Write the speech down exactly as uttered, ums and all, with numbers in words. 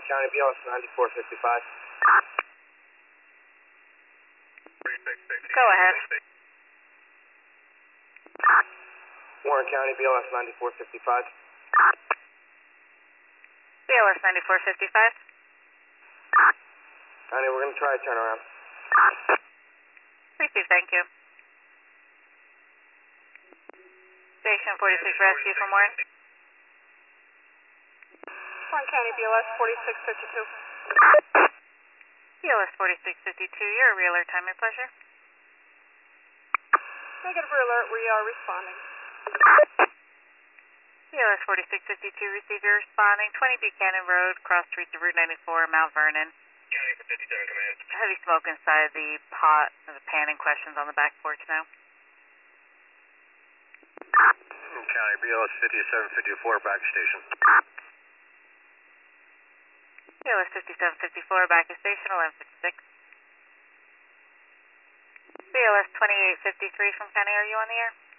County, B L S ninety-four fifty-five. Go ahead. Warren County, B L S ninety-four fifty-five. B L S ninety-four fifty-five. County, we're going to try a turnaround. Receive, thank you. Station forty-six Rescue from Warren. Warren County, B L S forty-six fifty-two. B L S forty-six fifty-two, you're a realer, time your pleasure. Negative alert, we are responding. B L S forty-six fifty-two, receive your responding. twenty Buchanan Road, cross streets of Route ninety-four, Mount Vernon. County for fifty-seven command. Heavy smoke inside the pot, the pan in questions on the back porch now. County, B L S fifty-seven fifty-four, back station. B L S fifty-seven fifty-four, back to station, eleven fifty-six. B L S twenty-eight fifty-three from County, are you on the air?